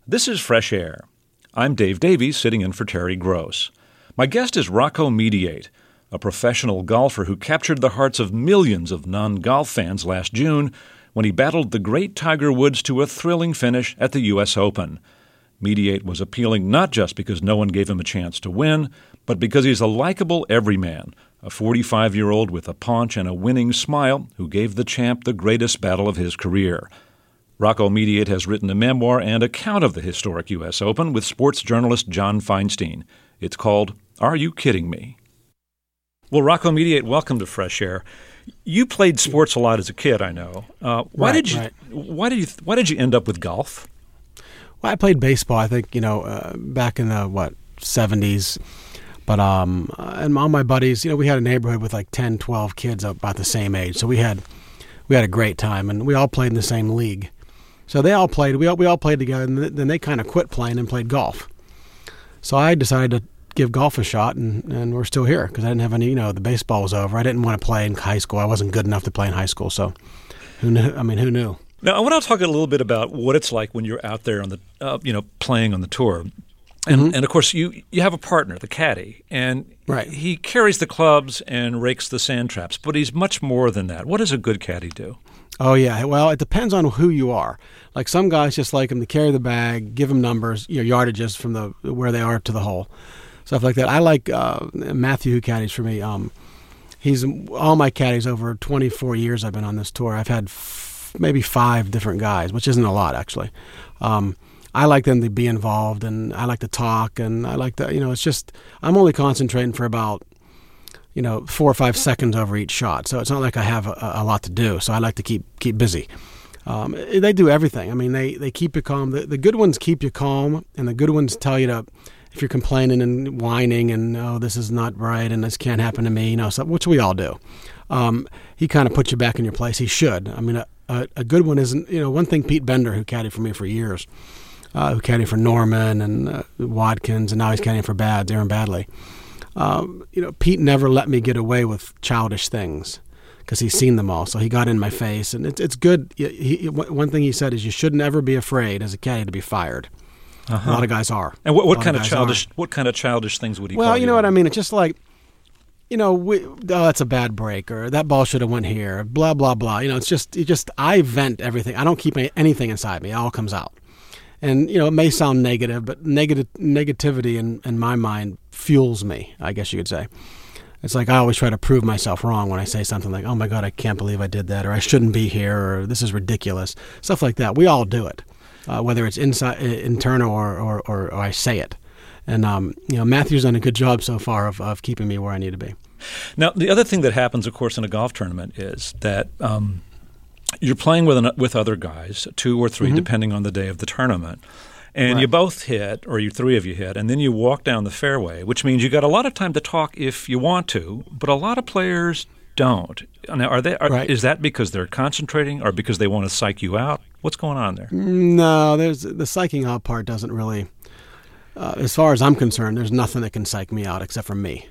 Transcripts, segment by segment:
This is Fresh Air. I'm Dave Davies, sitting in for Terry Gross. My guest is Rocco Mediate, a professional golfer who captured the hearts of millions of non-golf fans last June when he battled the great Tiger Woods to a thrilling finish at the U.S. Open. Mediate was appealing not just because no one gave him a chance to win, but because he's a likable everyman, a 45-year-old with a paunch and a winning smile who gave the champ the greatest battle of his career. Rocco Mediate has written a memoir and account of the historic U.S. Open with sports journalist John Feinstein. It's called Are You Kidding Me? Well, Rocco Mediate, welcome to Fresh Air. You played sports a lot as a kid, I know. Why did you end up with golf? Well, I played baseball, I think, back in the, 70s. But and all my buddies, we had a neighborhood with like 10, 12 kids about the same age. So we had a great time, and we all played in the same league. So they all played. We all played together, and then they kind of quit playing and played golf. So I decided to give golf a shot, and we're still here because I didn't have any. The baseball was over. I didn't want to play in high school. I wasn't good enough to play in high school. So who knew? Who knew? Now I want to talk a little bit about what it's like when you're out there on the, playing on the tour. And of course, you have a partner, the caddy, and right. He carries the clubs and rakes the sand traps, but he's much more than that. What does a good caddy do? Oh, yeah. Well, it depends on who you are. Like some guys just like him to carry the bag, give him numbers, yardages from where they are to the hole, stuff like that. I like Matthew, who caddies for me. He's all my caddies over 24 years I've been on this tour. I've had maybe 5 different guys, which isn't a lot, actually. I like them to be involved, and I like to talk, and I like to, it's just, I'm only concentrating for about, 4 or 5 seconds over each shot. So it's not like I have a lot to do. So I like to keep busy. They do everything. I mean, they keep you calm. The good ones keep you calm, and the good ones tell you to, if you're complaining and whining and, oh, this is not right and this can't happen to me, which we all do. He kind of puts you back in your place. He should. I mean, a good one isn't, one thing Pete Bender, who caddied for me for years, who caddied for Norman and Watkins, and now he's caddying for Aaron Badley. Pete never let me get away with childish things because he's seen them all. So he got in my face, and it's good. One thing he said is you should never be afraid as a caddy to be fired. A lot of guys are. And what kind of childish things would he call you? Well, you know what I mean? It's just like, that's a bad break, or that ball should have went here, blah, blah, blah. It's just I vent everything. I don't keep anything inside me. It all comes out. And, it may sound negative, but negativity in my mind fuels me, I guess you could say. It's like I always try to prove myself wrong when I say something like, oh, my God, I can't believe I did that, or I shouldn't be here, or this is ridiculous, stuff like that. We all do it, whether it's internal or I say it. And, Matthew's done a good job so far of keeping me where I need to be. Now, the other thing that happens, of course, in a golf tournament is that you're playing with other guys, 2 or 3, depending on the day of the tournament. And you both hit, or you 3 of you hit, and then you walk down the fairway, which means you got a lot of time to talk if you want to, but a lot of players don't. Now, is that because they're concentrating or because they want to psych you out? What's going on there? No, the psyching out part doesn't really, as far as I'm concerned, there's nothing that can psych me out except for me.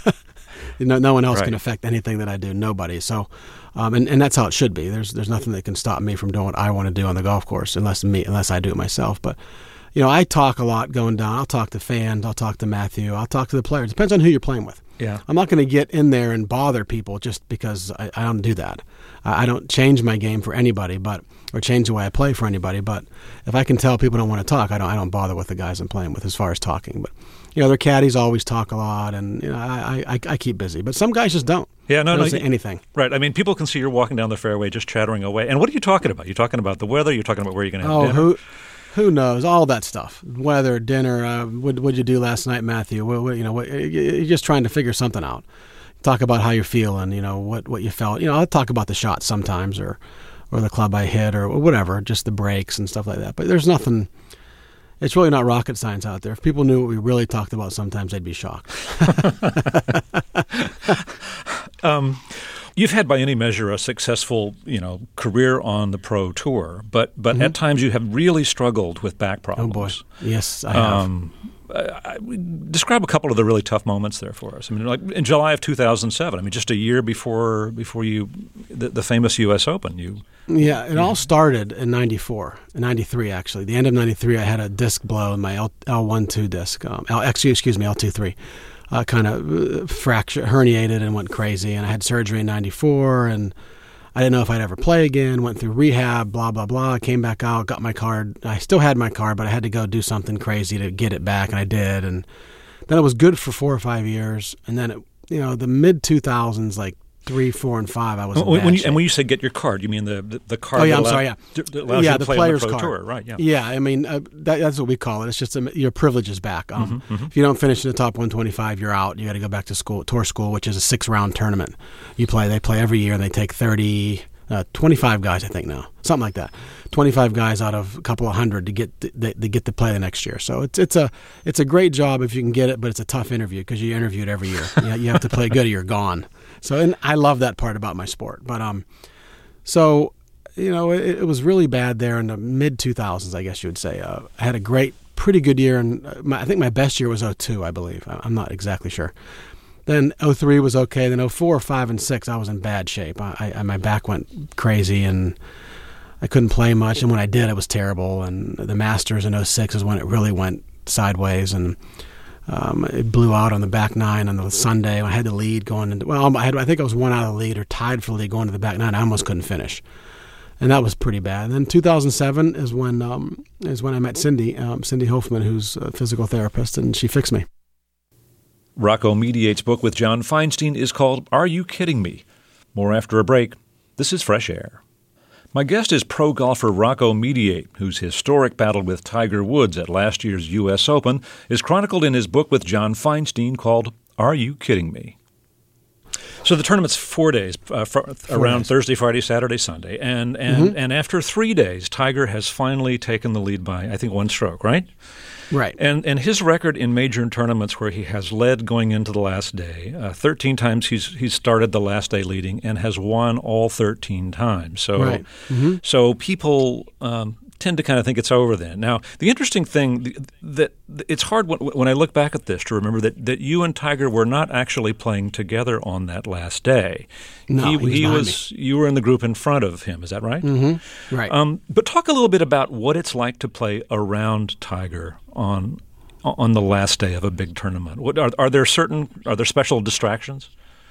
No one else can affect anything that I do. Nobody. So, and that's how it should be. There's nothing that can stop me from doing what I want to do on the golf course, unless I do it myself. But, I talk a lot going down. I'll talk to fans. I'll talk to Matthew. I'll talk to the players. Depends on who you're playing with. Yeah. I'm not going to get in there and bother people just because I don't do that. I don't change my game for anybody, or change the way I play for anybody. But if I can tell people don't want to talk, I don't bother with the guys I'm playing with as far as talking. But their caddies always talk a lot, and I keep busy. But some guys just don't. Yeah, they don't say anything. Right. I mean, people can see you're walking down the fairway just chattering away. And what are you talking about? You're talking about the weather. You're talking about where you're going to have dinner. Who knows? All that stuff. Weather, dinner. What'd you do last night, Matthew? You're just trying to figure something out. Talk about how you're feeling. What you felt. I'll talk about the shot sometimes, or the club I hit, or whatever. Just the breaks and stuff like that. But there's nothing. It's really not rocket science out there. If people knew what we really talked about, sometimes they'd be shocked. You've had, by any measure, a successful, career on the pro tour, but at times you have really struggled with back problems. Oh boy, yes, I have. Describe a couple of the really tough moments there for us. I mean, like in July of 2007. I mean, just a year before the famous U.S. Open. It all started in '93 actually. The end of '93, I had a disc blow in my L1-2 disc. L2-3. Kind of fractured, herniated, and went crazy. And I had surgery in '94, and I didn't know if I'd ever play again. Went through rehab, blah, blah, blah. Came back out, got my card. I still had my card, but I had to go do something crazy to get it back, and I did. And then it was good for 4 or 5 years. And then, the mid-2000s, like 3, 4, and 5, I was in bad shape. And when you say get your card, you mean the card that allows you to play player's on the Pro card. Tour, right? Yeah. Yeah, I mean, that's what we call it. It's just your privilege is back. If you don't finish in the top 125, you're out. You got to go back to tour school, which is a 6-round tournament. They play every year, and they take 25 guys, I think now, something like that. 25 guys out of a couple of hundred to get to play the next year. So it's a great job if you can get it, but it's a tough interview because you interviewed every year. You have to play good or you're gone. So, and I love that part about my sport. But it was really bad there in the mid 2000s, I guess you would say. I had a pretty good year, and I think my best year was 2002, I believe. I'm not exactly sure. Then 2003 was okay. Then 2004, 5, and 6, I was in bad shape. My back went crazy, and I couldn't play much. And when I did, it was terrible. And the Masters in 2006 is when it really went sideways, and it blew out on the back 9 on the Sunday. I had the lead going into. Well, I think I was 1 out of the lead or tied for the lead going to the back 9. I almost couldn't finish, and that was pretty bad. And then 2007 is when I met Cindy Hoffman, who's a physical therapist, and she fixed me. Rocco Mediate's book with John Feinstein is called Are You Kidding Me? More after a break. This is Fresh Air. My guest is pro golfer Rocco Mediate, whose historic battle with Tiger Woods at last year's U.S. Open is chronicled in his book with John Feinstein called Are You Kidding Me? So the tournament's 4 days, around Thursday, Friday, Saturday, Sunday. And after 3 days, Tiger has finally taken the lead by, I think, 1 stroke, right? Right. And his record in major tournaments where he has led going into the last day, 13 times he's started the last day leading and has won all 13 times. So, right. So people tend to kind of think it's over then. Now, the interesting thing that it's hard when I look back at this to remember that you and Tiger were not actually playing together on that last day. No, he was. You were in the group in front of him. Is that right? Mm-hmm. Right. But talk a little bit about what it's like to play around Tiger on the last day of a big tournament. What are there special distractions?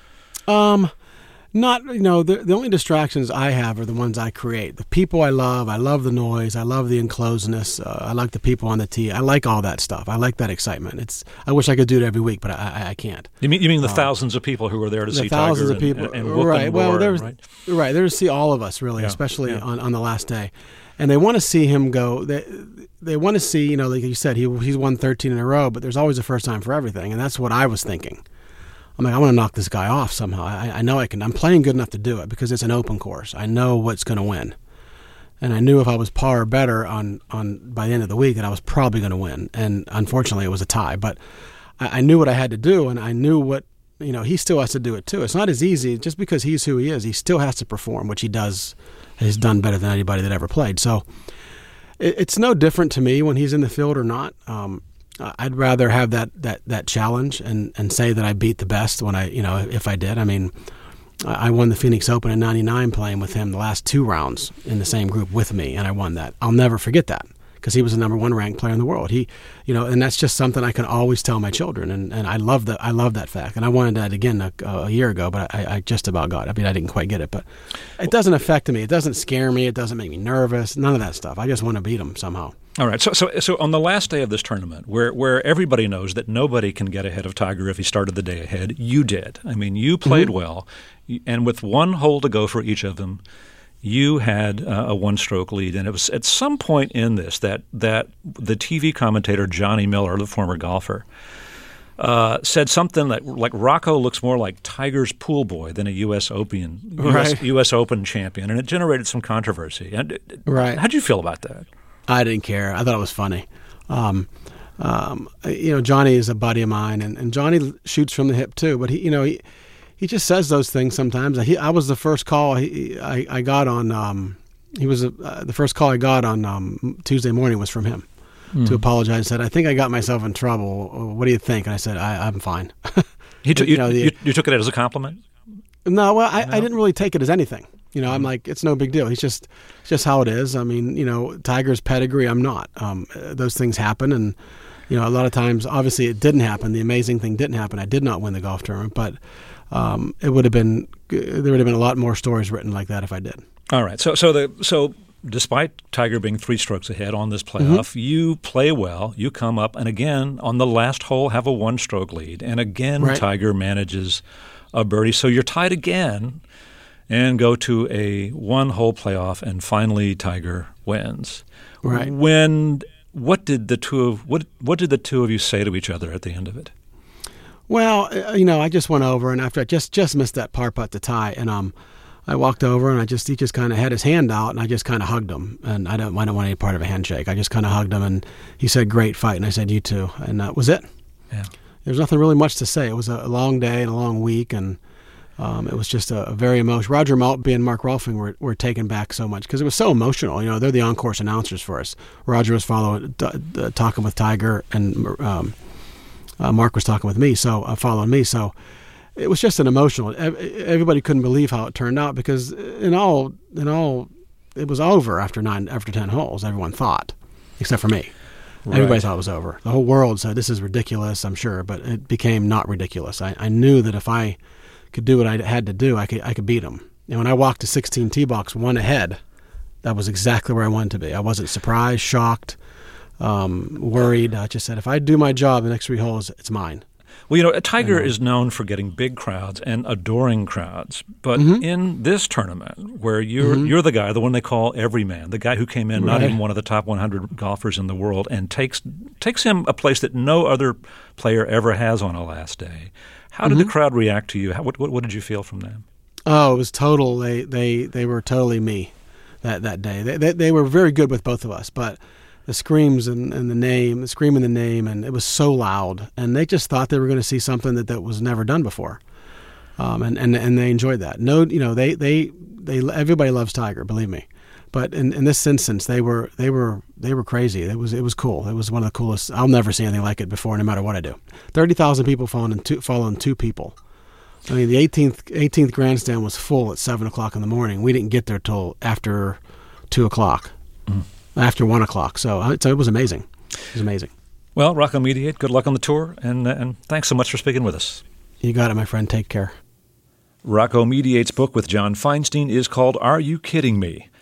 Not, the only distractions I have are the ones I create. The people I love the noise, I love the enclosedness, I like the people on the tee, I like all that stuff. I like that excitement. I wish I could do it every week, but I can't. You mean the thousands of people who are there to see Tiger thousands of people, and whoop right? and Well, roar, right? Right, they're to see all of us really, especially on the last day, and they want to see him go. They want to see, like you said, he's won 13 in a row, but there's always a first time for everything, and that's what I was thinking. I'm like, I want to knock this guy off somehow. I know I can. I'm playing good enough to do it because it's an open course. I know what's going to win. And I knew if I was par or better on by the end of the week that I was probably going to win. And unfortunately, it was a tie. But I knew what I had to do, and I knew what, he still has to do it too. It's not as easy just because he's who he is. He still has to perform, which he does. He's done better than anybody that ever played. So it's no different to me when he's in the field or not. I'd rather have that challenge and say that I beat the best when if I did. I mean, I won the Phoenix Open in '99 playing with him the last 2 rounds in the same group with me, and I won that. I'll never forget that because he was the number 1 ranked player in the world. And that's just something I can always tell my children, and I love that. I love that fact, and I wanted that again a year ago, but I just about got it. I mean, I didn't quite get it, but it doesn't affect me. It doesn't scare me. It doesn't make me nervous. None of that stuff. I just want to beat him somehow. All right. So on the last day of this tournament, where everybody knows that nobody can get ahead of Tiger if he started the day ahead, you did. I mean, you played well, and with 1 hole to go for each of them, you had a 1-stroke lead. And it was at some point in this that the TV commentator Johnny Miller, the former golfer, said something like Rocco looks more like Tiger's pool boy than a U.S. Open champion, and it generated some controversy. And right. How'd you feel about that? I didn't care. I thought it was funny. Johnny is a buddy of mine, and Johnny shoots from the hip too. But he he just says those things sometimes. I was the first call I got on. He was the first call I got on Tuesday morning was from him to apologize. And said, "I think I got myself in trouble. What do you think?" And I said, "I'm fine." You took it as a compliment? No, well, I didn't really take it as anything. I'm like, it's no big deal. It's just how it is. I mean, Tiger's pedigree, I'm not. Those things happen, and a lot of times, obviously, it didn't happen. The amazing thing didn't happen. I did not win the golf tournament, but there would have been a lot more stories written like that if I did. All right. So despite Tiger being 3 strokes ahead on this playoff, you play well. You come up, and again on the last hole have a 1-stroke lead, and again Tiger manages a birdie. So you're tied again. And go to a 1-hole playoff, and finally Tiger wins. Right. What did the two of you say to each other at the end of it? Well, I just went over, and after I just missed that par putt to tie, and I walked over, and he just kind of had his hand out, and I just kind of hugged him, and I don't want any part of a handshake. I just kind of hugged him, and he said, "Great fight," and I said, "You too," and that was it. Yeah. There was nothing really much to say. It was a long day and a long week, and it was just a very emotional. Roger Maltby and Mark Rolfing were taken back so much because it was so emotional. They're the on-course announcers for us. Roger was talking with Tiger, and Mark was talking with me, following me. So it was just an emotional. Everybody couldn't believe how it turned out because in all, it was over after 10 holes. Everyone thought, except for me. Right. Everybody thought it was over. The whole world said this is ridiculous. I'm sure, but it became not ridiculous. I knew that if I could do what I had to do, I could beat him. And when I walked to 16 tee box 1 ahead, that was exactly where I wanted to be. I wasn't surprised, shocked, worried. I just said, if I do my job the next 3 holes, it's mine. Well, Tiger is known for getting big crowds and adoring crowds. But in this tournament, where you're the guy, the one they call everyman, the guy who came in, not even one of the top 100 golfers in the world, and takes him a place that no other player ever has on a last day. How did the crowd react to you? What did you feel from them? Oh, it was total. They were totally me that day. They were very good with both of us, but the screams and the scream in the name, and it was so loud, and they just thought they were going to see something that was never done before, and they enjoyed that. No, they everybody loves Tiger, believe me, but in this instance, they were crazy. It was cool. It was one of the coolest. I'll never see anything like it before, no matter what I do. 30,000 people following 2 people. I mean, the 18th grandstand was full at 7:00 in the morning. We didn't get there till after 2:00. After 1:00, so it was amazing. It was amazing. Well, Rocco Mediate, good luck on the tour, and thanks so much for speaking with us. You got it, my friend. Take care. Rocco Mediate's book with John Feinstein is called Are You Kidding Me?